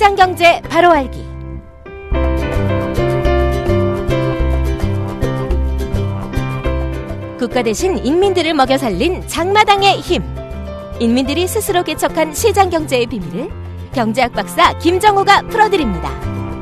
시장경제 바로 알기. 국가 대신 인민들을 먹여 살린 장마당의 힘. 인민들이 스스로 개척한 시장경제의 비밀을 경제학 박사 김정호가 풀어드립니다.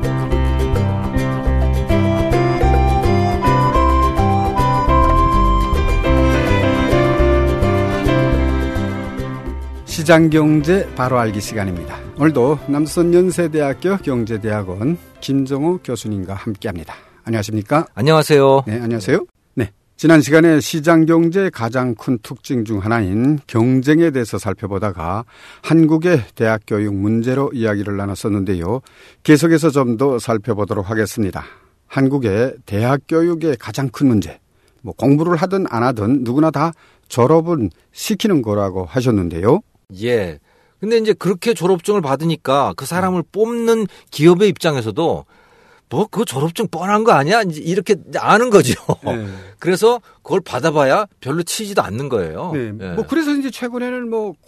시장경제 바로 알기 시간입니다. 오늘도 남선연세대학교 경제대학원 김정호 교수님과 함께합니다. 안녕하십니까? 안녕하세요. 네, 안녕하세요. 네, 지난 시간에 시장경제의 가장 큰 특징 중 하나인 경쟁에 대해서 살펴보다가 한국의 대학교육 문제로 이야기를 나눴었는데요. 계속해서 좀 더 살펴보도록 하겠습니다. 한국의 대학교육의 가장 큰 문제, 공부를 하든 안 하든 누구나 다 졸업은 시키는 거라고 하셨는데요. 예. 근데 이제 그렇게 졸업증을 받으니까 그 사람을 뽑는 기업의 입장에서도 그 졸업증 뻔한 거 아니야? 이렇게 아는 거죠. 네. 그래서 그걸 받아봐야 별로 치지도 않는 거예요. 네. 예. 그래서 이제 최근에는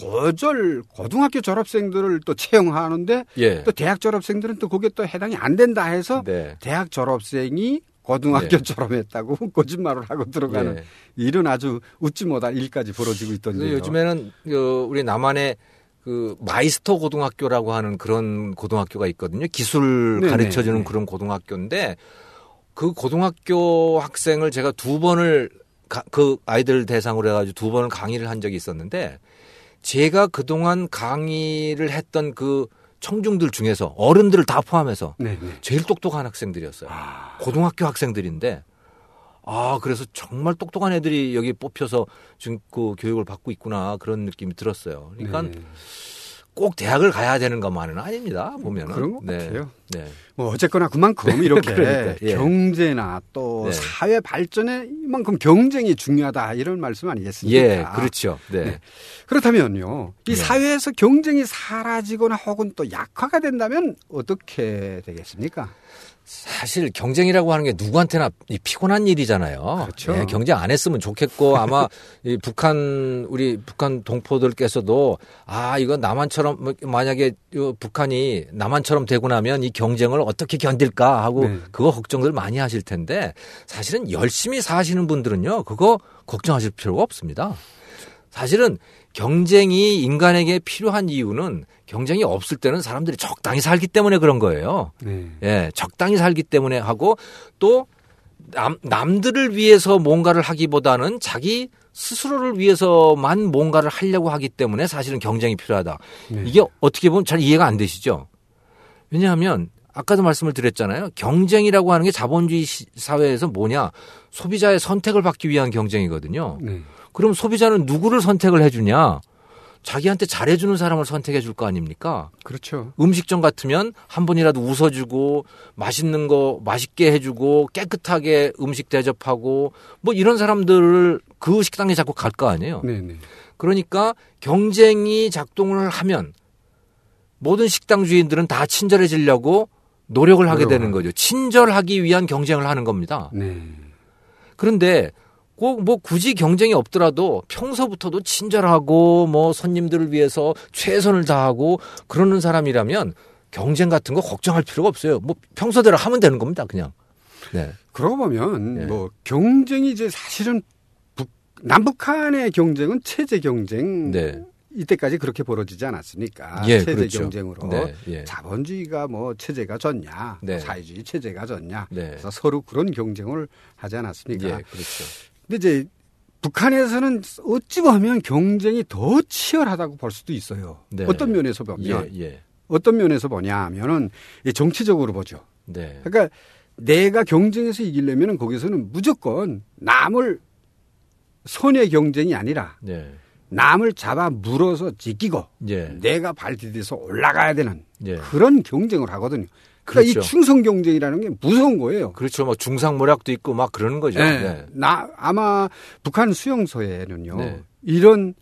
고등학교 졸업생들을 또 채용하는데 또 대학 졸업생들은 또 그게 또 해당이 안 된다 해서 대학 졸업생이 고등학교 졸업했다고 거짓말을 하고 들어가는 이런 아주 웃지 못할 일까지 벌어지고 있던데요. 요즘에는 우리 남한에 그 마이스터 고등학교라고 하는 그런 고등학교가 있거든요. 기술 가르쳐주는 그런 고등학교인데 그 고등학교 학생을 제가 두 번을 그 아이들 대상으로 해가지고 두 번을 강의를 한 적이 있었는데 제가 그동안 강의를 했던 그 청중들 중에서 어른들을 다 포함해서 제일 똑똑한 학생들이었어요. 고등학교 학생들인데 그래서 정말 똑똑한 애들이 여기 뽑혀서 지금 그 교육을 받고 있구나 그런 느낌이 들었어요. 그러니까 꼭 대학을 가야 되는 것만은 아닙니다. 보면은. 그런 것 같아요. 네. 어쨌거나 그만큼 이렇게 경제나 또 사회 발전에 이만큼 경쟁이 중요하다 이런 말씀 아니겠습니까? 예, 그렇죠. 네. 그렇다면요. 이 사회에서 경쟁이 사라지거나 혹은 또 약화가 된다면 어떻게 되겠습니까? 사실 경쟁이라고 하는 게 누구한테나 피곤한 일이잖아요. 그렇죠. 네, 경쟁 안 했으면 좋겠고 아마 우리 북한 동포들께서도 이건 남한처럼 만약에 북한이 남한처럼 되고 나면 이 경쟁을 어떻게 견딜까 하고 그거 걱정들 많이 하실 텐데 사실은 열심히 사시는 분들은요 그거 걱정하실 필요가 없습니다. 사실은 경쟁이 인간에게 필요한 이유는 경쟁이 없을 때는 사람들이 적당히 살기 때문에 그런 거예요. 예, 적당히 살기 때문에 하고 또 남들을 위해서 뭔가를 하기보다는 자기 스스로를 위해서만 뭔가를 하려고 하기 때문에 사실은 경쟁이 필요하다. 이게 어떻게 보면 잘 이해가 안 되시죠? 왜냐하면 아까도 말씀을 드렸잖아요. 경쟁이라고 하는 게 자본주의 사회에서 뭐냐. 소비자의 선택을 받기 위한 경쟁이거든요. 그럼 소비자는 누구를 선택을 해주냐? 자기한테 잘해주는 사람을 선택해 줄 거 아닙니까? 그렇죠. 음식점 같으면 한 번이라도 웃어주고 맛있는 거 맛있게 해주고 깨끗하게 음식 대접하고 이런 사람들을 그 식당에 자꾸 갈 거 아니에요. 그러니까 경쟁이 작동을 하면 모든 식당 주인들은 다 친절해지려고 노력을 하게 되는 거죠. 친절하기 위한 경쟁을 하는 겁니다. 그런데 꼭 굳이 경쟁이 없더라도 평소부터도 친절하고 손님들을 위해서 최선을 다하고 그러는 사람이라면 경쟁 같은 거 걱정할 필요가 없어요. 평소대로 하면 되는 겁니다, 그냥. 네. 그러고 보면 경쟁이 이제 사실은 남북한의 경쟁은 체제 경쟁. 이때까지 그렇게 벌어지지 않았습니까? 체제 그렇죠. 경쟁으로 자본주의가 체제가 졌냐, 사회주의 체제가 졌냐, 그래서 서로 그런 경쟁을 하지 않았습니까? 그렇죠. 근데 이제 북한에서는 어찌 보면 경쟁이 더 치열하다고 볼 수도 있어요. 어떤 면에서 보면 어떤 면에서 보냐면은 정치적으로 보죠. 그러니까 내가 경쟁에서 이기려면 거기서는 무조건 남을 선의 경쟁이 아니라. 남을 잡아 물어서 지키고 내가 발 디뎌서 올라가야 되는 그런 경쟁을 하거든요. 그러니까 이 충성 경쟁이라는 게 무서운 거예요. 그렇죠. 중상모략도 있고 그러는 거죠. 아마 북한 수용소에는요. 이런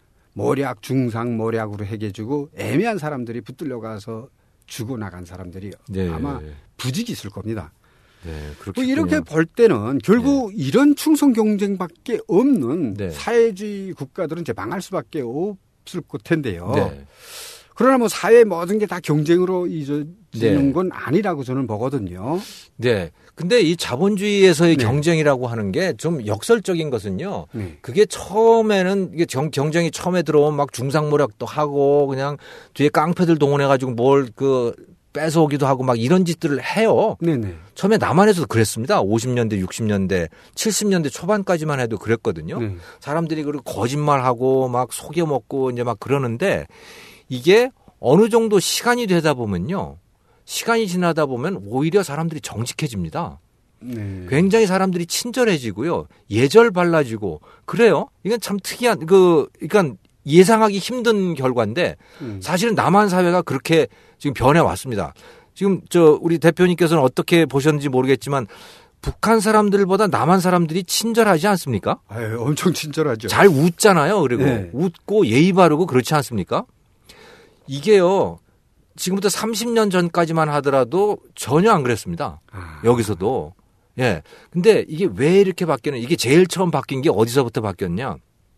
중상모략으로 해계주고 애매한 사람들이 붙들려 가서 죽어나간 사람들이 아마 부직이 있을 겁니다. 이렇게 볼 때는 결국 이런 충성 경쟁밖에 없는 사회주의 국가들은 이제 망할 수밖에 없을 텐데요. 그러나 뭐 사회 모든 게 다 경쟁으로 이어지는 건 아니라고 저는 보거든요. 네. 근데 이 자본주의에서의 경쟁이라고 하는 게 좀 역설적인 것은요. 그게 처음에는 이게 경쟁이 처음에 들어오면 막 중상모략도 하고 그냥 뒤에 깡패들 동원해가지고 뭘 뺏어오기도 하고 막 이런 짓들을 해요. 네네. 처음에 남한에서도 그랬습니다. 50년대, 60년대, 70년대 초반까지만 해도 그랬거든요. 사람들이 그리고 거짓말하고 막 속여먹고 이제 막 그러는데 이게 어느 정도 시간이 되다 보면요. 시간이 지나다 보면 오히려 사람들이 정직해집니다. 굉장히 사람들이 친절해지고요. 예절 발라지고 그래요. 이건 참 특이한 그러니까 예상하기 힘든 결과인데 사실은 남한 사회가 그렇게 지금 변해 왔습니다. 지금 우리 대표님께서는 어떻게 보셨는지 모르겠지만 북한 사람들보다 남한 사람들이 친절하지 않습니까? 아유, 엄청 친절하죠. 잘 웃잖아요. 그리고 웃고 예의 바르고 그렇지 않습니까? 이게요. 지금부터 30년 전까지만 하더라도 전혀 안 그랬습니다. 여기서도. 예. 근데 이게 왜 이렇게 바뀌는 이게 제일 처음 바뀐 게 어디서부터 바뀌었냐?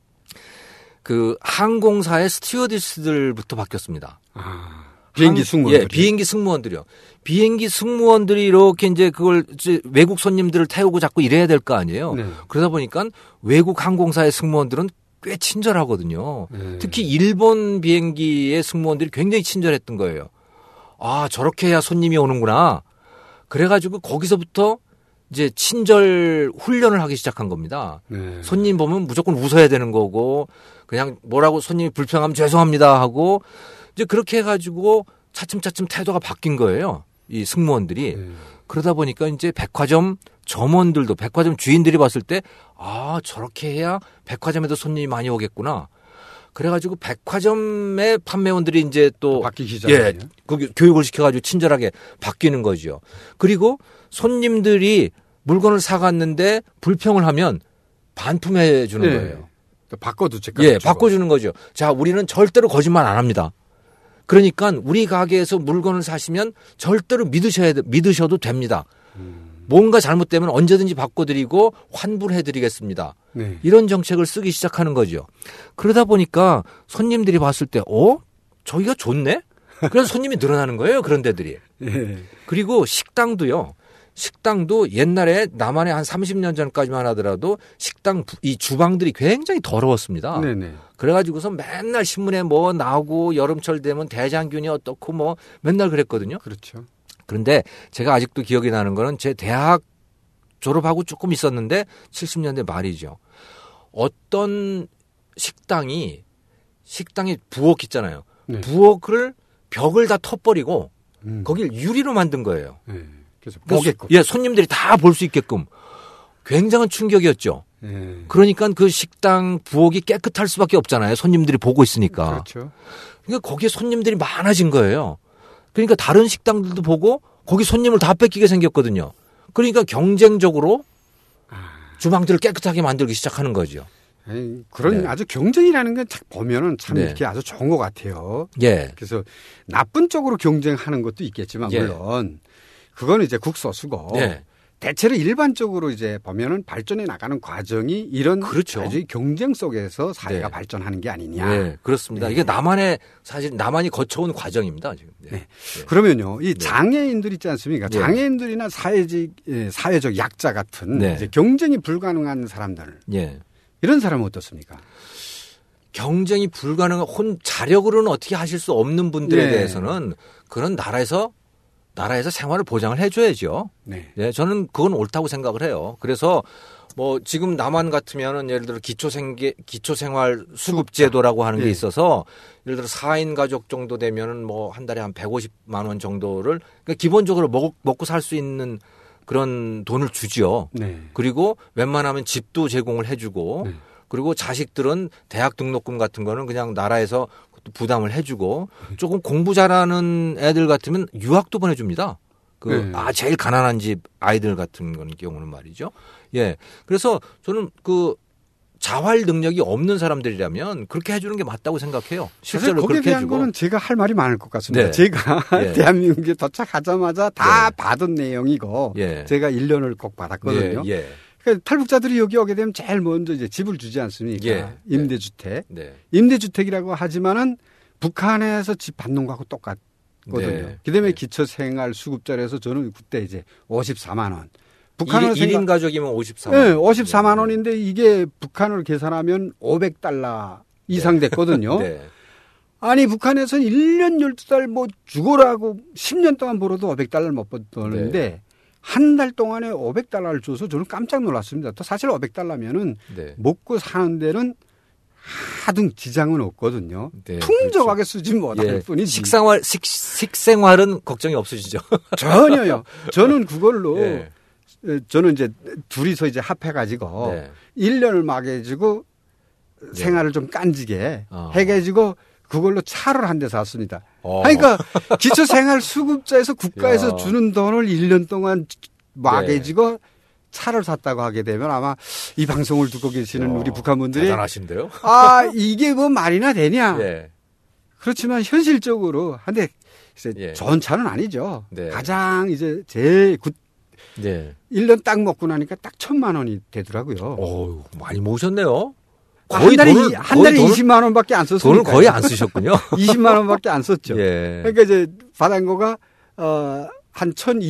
항공사의 스튜어디스들부터 바뀌었습니다. 비행기 승무원들. 예, 비행기 승무원들이요. 비행기 승무원들이 이렇게 이제 그걸 외국 손님들을 태우고 자꾸 이래야 될 거 아니에요. 그러다 보니까 외국 항공사의 승무원들은 꽤 친절하거든요. 특히 일본 비행기의 승무원들이 굉장히 친절했던 거예요. 아, 저렇게 해야 손님이 오는구나. 그래가지고 거기서부터 이제 친절 훈련을 하기 시작한 겁니다. 손님 보면 무조건 웃어야 되는 거고 그냥 뭐라고 손님이 불평하면 죄송합니다 하고 이제 그렇게 해가지고 차츰차츰 태도가 바뀐 거예요. 이 승무원들이. 그러다 보니까 이제 백화점 점원들도 백화점 주인들이 봤을 때 아, 저렇게 해야 백화점에도 손님이 많이 오겠구나. 그래가지고 백화점의 판매원들이 이제 또 바뀌기 시작해요. 교육을 시켜가지고 친절하게 바뀌는 거죠. 그리고 손님들이 물건을 사갔는데 불평을 하면 반품해 주는 거예요. 바꿔도 바꿔주는 거죠. 자, 우리는 절대로 거짓말 안 합니다. 그러니까 우리 가게에서 물건을 사시면 절대로 믿으셔도 됩니다. 뭔가 잘못되면 언제든지 바꿔드리고 환불을 해드리겠습니다. 이런 정책을 쓰기 시작하는 거죠. 그러다 보니까 손님들이 봤을 때 저기가 좋네? 그래서 손님이 늘어나는 거예요. 그런 데들이. 그리고 식당도 옛날에 남한에 한 30년 전까지만 하더라도 식당 이 주방들이 굉장히 더러웠습니다. 그래가지고서 맨날 신문에 뭐 나오고 여름철 되면 대장균이 어떻고 뭐 맨날 그랬거든요. 그렇죠. 그런데 제가 아직도 기억이 나는 거는 제 대학 졸업하고 조금 있었는데 70년대 말이죠. 어떤 식당에 부엌 있잖아요. 부엌을 벽을 다 터버리고 거길 유리로 만든 거예요. 그래서 보게끔. 손님들이 다 볼 수 있게끔. 굉장한 충격이었죠. 그러니까 그 식당 부엌이 깨끗할 수밖에 없잖아요. 손님들이 보고 있으니까. 그렇죠. 그러니까 거기에 손님들이 많아진 거예요. 그러니까 다른 식당들도 보고 거기 손님을 다 뺏기게 생겼거든요. 그러니까 경쟁적으로 주방들을 깨끗하게 만들기 시작하는 거죠. 그런 아주 경쟁이라는 건 보면은 참 이렇게 아주 좋은 것 같아요. 그래서 나쁜 쪽으로 경쟁하는 것도 있겠지만 물론 그거는 이제 국소수고 대체로 일반적으로 이제 보면은 발전해 나가는 과정이 이런 아주 경쟁 속에서 사회가 발전하는 게 아니냐. 그렇습니다. 이게 남한이 거쳐온 과정입니다. 지금. 그러면요, 이 장애인들 있지 않습니까? 장애인들이나 사회적 약자 같은 이제 경쟁이 불가능한 사람들. 이런 사람은 어떻습니까? 경쟁이 불가능한 자력으로는 어떻게 하실 수 없는 분들에 대해서는 그런 나라에서 생활을 보장을 해줘야죠. 저는 그건 옳다고 생각을 해요. 그래서 뭐 지금 남한 같으면은 예를 들어 기초생활 수급제도라고 하는 게 있어서 예를 들어 4인 가족 정도 되면은 뭐 한 달에 한 150만 원 정도를 그러니까 기본적으로 먹고 살 수 있는 그런 돈을 주죠. 그리고 웬만하면 집도 제공을 해주고 그리고 자식들은 대학 등록금 같은 거는 그냥 나라에서 부담을 해주고 조금 공부 잘하는 애들 같으면 유학도 보내줍니다. 제일 가난한 집 아이들 같은 경우는 말이죠. 그래서 저는 자활 능력이 없는 사람들이라면 그렇게 해주는 게 맞다고 생각해요. 실제로 거기에 그렇게 대한 해주고. 거는 제가 할 말이 많을 것 같습니다. 제가 대한민국에 도착하자마자 다 받은 내용이고 제가 1년을 꼭 받았거든요. 그러니까 탈북자들이 여기 오게 되면 제일 먼저 이제 집을 주지 않습니까? 임대주택. 임대주택이라고 하지만은 북한에서 집 받는 거하고 똑같거든요. 네. 그다음에 네. 기초생활수급자에서 저는 그때 이제 54만 원. 북한은 1인 가족이면 54만 원. 네, 54만 원인데 이게 북한을 계산하면 $500 이상 됐거든요. 네. 아니 북한에서는 1년 12달 뭐 죽어라고 10년 동안 벌어도 $500를 못 버는데 네. 한 달 동안에 $500를 줘서 저는 깜짝 놀랐습니다. 또 사실 $500면은 네. 먹고 사는 데는 하등 지장은 없거든요. 네, 풍족하게 그렇죠. 쓰지 못할 예. 뿐이지. 식생활은 걱정이 없으시죠? 전혀요. 저는 그걸로 예. 저는 이제 둘이서 이제 합해가지고 네. 1년을 막해지고 생활을 좀 깐지게 해가지고 그걸로 차를 한 대 샀습니다. 그러니까 기초생활수급자에서 국가에서 주는 돈을 1년 동안 막해지고 차를 샀다고 하게 되면 아마 이 방송을 듣고 계시는 우리 북한 분들이 대단하신데요? 아 이게 뭐 말이나 되냐? 예. 그렇지만 현실적으로 한데 좋은 차는 아니죠. 가장 이제 제일 네. 1년 딱 먹고 나니까 딱 1,000만 원이 되더라고요. 오, 많이 모으셨네요. 거의 한 달에 20만 원밖에 안 썼어요. 돈을 거의 안 쓰셨군요. 20만 원밖에 안 썼죠. 예. 그러니까 이제 받은 거가 한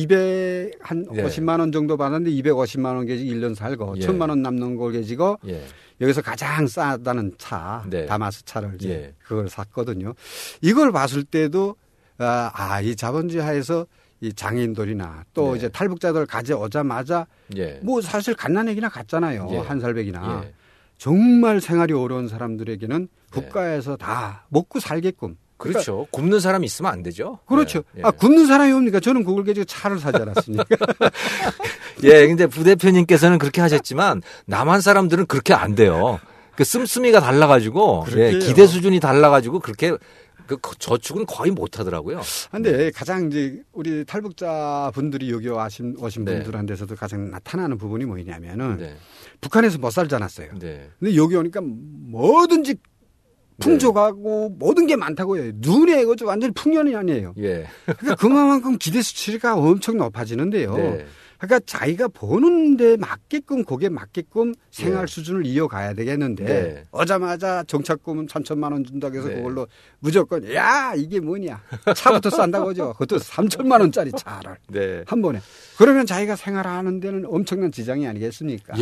50만 원 정도 받았는데 250만 원 계지 1년 살고 1,000만 원 남는 걸 계지고 여기서 가장 싸다는 차, 다마스 차를 이제 그걸 샀거든요. 이걸 봤을 때도 이 자본주의 하에서 이 장애인들이나 또 이제 탈북자들 가져오자마자 뭐 사실 갓난애기나 같잖아요. 한 살배기나. 정말 생활이 어려운 사람들에게는 국가에서 다 먹고 살게끔. 그렇죠. 그러니까 굶는 사람이 있으면 안 되죠. 그렇죠. 굶는 사람이 옵니까? 저는 그걸 가지고 차를 사지 않았습니까? 예, 근데 부대표님께서는 그렇게 하셨지만 남한 사람들은 그렇게 안 돼요. 그 씀씀이가 달라가지고 기대 수준이 달라가지고 그렇게 그 저축은 거의 못 하더라고요. 그런데 가장 이제 우리 탈북자 분들이 여기 오신 분들한테서도 가장 나타나는 부분이 뭐냐면은 북한에서 못 살지 않았어요. 근데 여기 오니까 뭐든지 풍족하고 모든 게 많다고 해요. 눈에 이거 완전히 풍년이 아니에요. 그러니까 그만큼 기대 수치가 엄청 높아지는데요. 그러니까 자기가 버는 데 맞게끔 거기에 맞게끔 생활 수준을 이어가야 되겠는데 오자마자 정착금 3,000만 원 준다고 해서 그걸로 무조건 야 이게 뭐냐 차부터 싼다고 하죠. 그것도 3,000만 원짜리 차를 한 번에. 그러면 자기가 생활하는 데는 엄청난 지장이 아니겠습니까?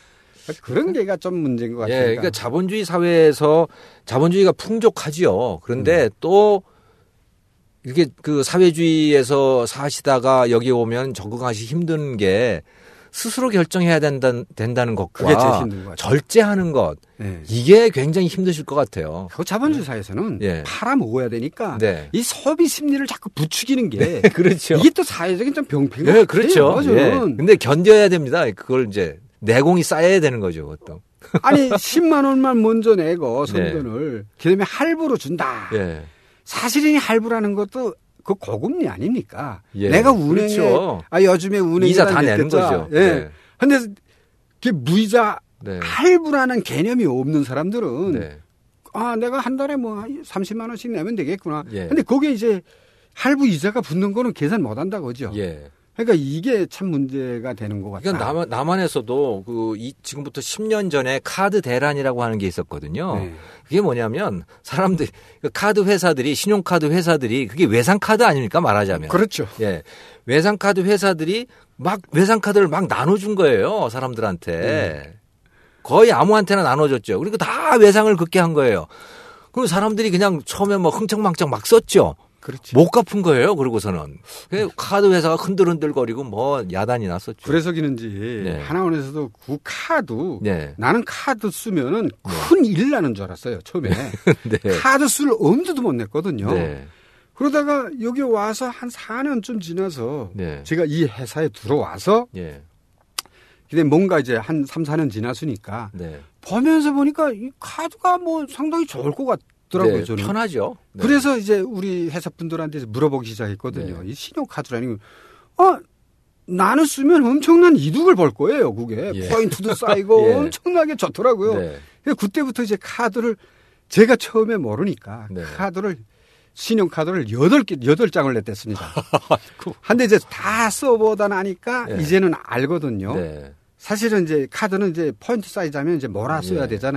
그런 게가 좀 문제인 것 같아요. 그러니까 자본주의 사회에서 자본주의가 풍족하지요. 그런데 또 이렇게 그 사회주의에서 사시다가 여기 오면 적응하기 힘든 게 스스로 결정해야 된다는 것과 그게 제일 힘든 것 같아요. 절제하는 것 이게 굉장히 힘드실 것 같아요. 그 자본주의 사회에서는 팔아 먹어야 되니까 이 소비 심리를 자꾸 부추기는 게 그렇죠. 이게 또 사회적인 좀 병폐인 것 같아요. 그렇죠. 근데 견뎌야 됩니다. 그걸 이제 내공이 쌓여야 되는 거죠, 그것도. 아니 10만 원만 먼저 내고 성전을 그다음에 할부로 준다. 사실은 할부라는 것도 그 고금리 아닙니까? 내가 운행에 그렇죠. 요즘에 운행 이자 다 내는 거죠. 그런데 그 무이자 할부라는 개념이 없는 사람들은 내가 한 달에 뭐 30만 원씩 내면 되겠구나. 근데 거기에 이제 할부 이자가 붙는 거는 계산 못 한다고 그죠? 그러니까 이게 참 문제가 되는 것 같다. 그러니까 남한에서도 지금부터 10년 전에 카드 대란이라고 하는 게 있었거든요. 그게 뭐냐면 사람들 카드 회사들이 신용카드 회사들이 그게 외상카드 아닙니까 말하자면. 그렇죠. 외상카드 회사들이 막 외상카드를 막 나눠준 거예요 사람들한테. 거의 아무한테나 나눠줬죠. 그리고 다 외상을 긋게 한 거예요. 그리고 사람들이 그냥 처음에 뭐 흥청망청 막 썼죠. 그렇지. 못 갚은 거예요. 그러고서는 카드 회사가 흔들흔들거리고 뭐 야단이 났었죠. 그래서 그런지 하나원에서도 그 카드 나는 카드 쓰면은 큰 일 나는 줄 알았어요. 처음에 카드 쓸 엄두도 못 냈거든요. 그러다가 여기 와서 한 4년쯤 지나서 제가 이 회사에 들어와서 근데 뭔가 이제 한 3, 4년 지났으니까 보면서 보니까 이 카드가 뭐 상당히 좋을 것 같더라고요. 저는. 편하죠. 그래서 이제 우리 회사 분들한테 물어보기 시작했거든요. 이 신용카드라는 거 나는 쓰면 엄청난 이득을 벌 거예요. 그게 포인트도 쌓이고 엄청나게 좋더라고요. 그때부터 이제 카드를 제가 처음에 모르니까 카드를 신용카드를 8장을 냈댔습니다. 한데 이제 다 써보다 나니까 이제는 알거든요. 사실은 이제 카드는 이제 포인트 쌓이자면 이제 몰아 써야 되잖아요.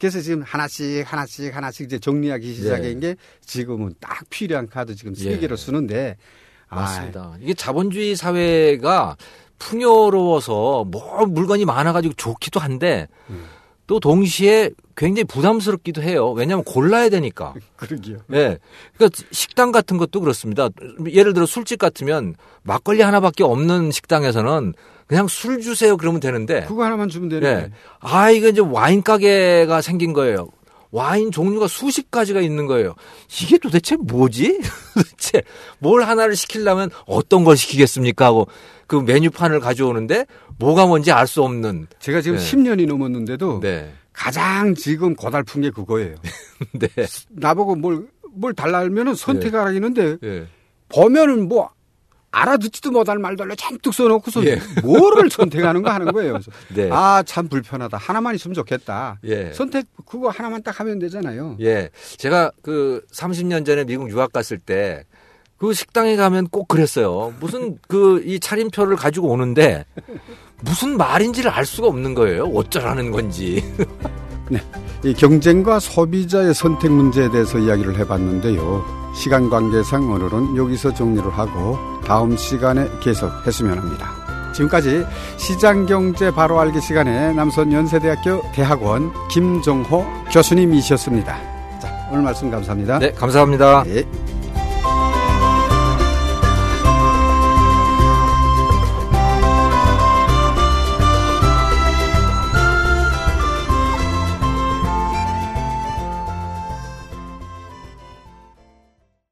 그래서 지금 하나씩 이제 정리하기 시작한 게 지금은 딱 필요한 카드 지금 3개로 쓰는데. 맞습니다. 이게 자본주의 사회가 풍요로워서 뭐 물건이 많아가지고 좋기도 한데 또 동시에 굉장히 부담스럽기도 해요. 왜냐하면 골라야 되니까. 그러게요. 네. 그러니까 식당 같은 것도 그렇습니다. 예를 들어 술집 같으면 막걸리 하나밖에 없는 식당에서는 그냥 술 주세요 그러면 되는데. 그거 하나만 주면 되는데. 네. 이거 이제 와인 가게가 생긴 거예요. 와인 종류가 수십 가지가 있는 거예요. 이게 도대체 뭐지? 도대체 뭘 하나를 시키려면 어떤 걸 시키겠습니까 하고 그 메뉴판을 가져오는데 뭐가 뭔지 알 수 없는. 제가 지금 10년이 넘었는데도 가장 지금 고달픈 게 그거예요. 네. 나보고 뭘 달라면은 선택하라 했는데 보면은 뭐 알아듣지도 못할 말들로 잔뜩 써놓고서 뭐를 선택하는 거 하는 거예요. 그래서 참 불편하다. 하나만 있으면 좋겠다. 선택 그거 하나만 딱 하면 되잖아요. 제가 그 30년 전에 미국 유학 갔을 때 그 식당에 가면 꼭 그랬어요. 무슨 이 차림표를 가지고 오는데 무슨 말인지를 알 수가 없는 거예요. 어쩌라는 건지. 네, 이 경쟁과 소비자의 선택 문제에 대해서 이야기를 해봤는데요. 시간 관계상 오늘은 여기서 정리를 하고 다음 시간에 계속했으면 합니다. 지금까지 시장경제 바로 알기 시간에 남선연세대학교 대학원 김정호 교수님이셨습니다. 자, 오늘 말씀 감사합니다. 네, 감사합니다. 네.